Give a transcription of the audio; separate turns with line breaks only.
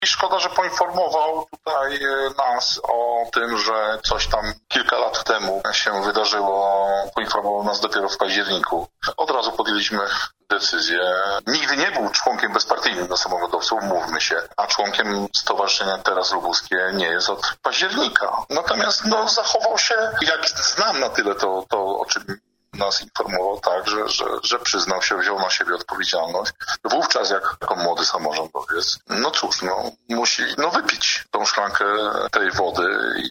I szkoda, że poinformował tutaj nas o tym, że coś tam kilka lat temu się wydarzyło. Poinformował nas dopiero w październiku. Od razu podjęliśmy decyzję. Nigdy nie był członkiem bezpartyjnym do samorządowców, mówmy się, a członkiem Stowarzyszenia Teraz Lubuskie nie jest od października. Natomiast zachował się, jak znam na tyle to o czym nas informował, tak, że przyznał się, wziął na siebie odpowiedzialność. Wówczas jako młody samorządowiec, musi wypić tą szklankę tej wody